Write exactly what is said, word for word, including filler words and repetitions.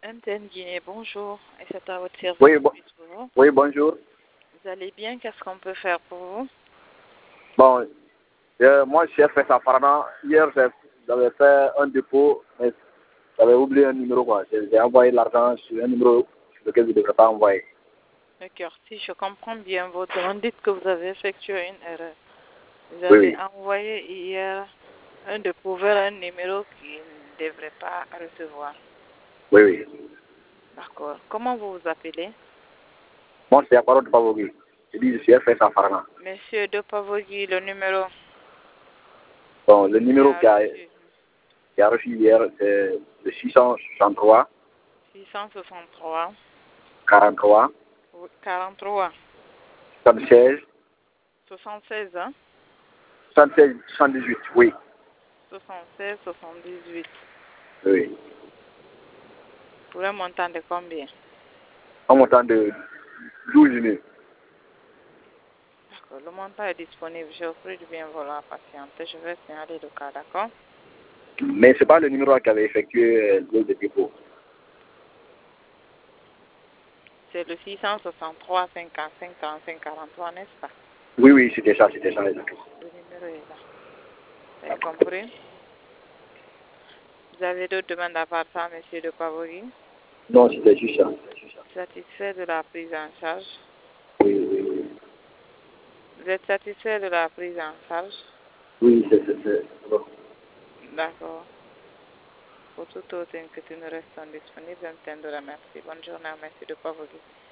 Antenne Guinée, bonjour. Et c'est à votre service. Oui, bon, oui, bonjour. Vous allez bien? Qu'est-ce qu'on peut faire pour vous? Bon, euh, moi, j'ai fait ça pendant. Hier, j'avais fait un dépôt, mais j'avais oublié un numéro. quoi. J'ai envoyé l'argent sur un numéro sur lequel je ne devrais pas envoyer. D'accord. Si je comprends bien votre demande, dites que vous avez effectué une erreur. Vous Oui, avez oui. envoyé hier un dépôt vers un numéro qui ne devrait pas recevoir. Oui, oui. D'accord. Comment vous vous appelez? Moi, c'est la parole de Pavogui. Je dis, je suis fait ça pendant. Monsieur de Pavogui, le numéro Bon, le numéro qui qui a, reçu qui a reçu hier, c'est le six cent soixante-trois, six cent soixante-trois, quarante-trois, quarante-trois, soixante-seize, soixante-seize, hein? soixante-seize, soixante-dix-huit. Oui. soixante-seize, soixante-dix-huit. Oui. Pour un montant de combien? En montant de douze mille. D'accord, le montant est disponible. Je vous prie de bien vouloir patienter. Je vais signaler le cas, d'accord? Mais ce n'est pas le numéro qui avait effectué le dépôt. C'est le six cent soixante-trois, cinquante-cinq, trente-cinq, quarante-trois, n'est-ce pas? Oui, oui, c'était ça, c'était ça, exactement. Le numéro est là. Vous avez compris? Vous avez d'autres demandes à part ça, monsieur de Pavori? Non, c'était juste ça. Satisfait de la prise en charge? Oui, oui, oui. Vous êtes satisfait de la prise en charge? Oui, c'est c'est- c'est bon. D'accord. Pour toute autre inquiétude, nous restons disponibles. Je vous remercie. Bonne journée, monsieur de Pavori.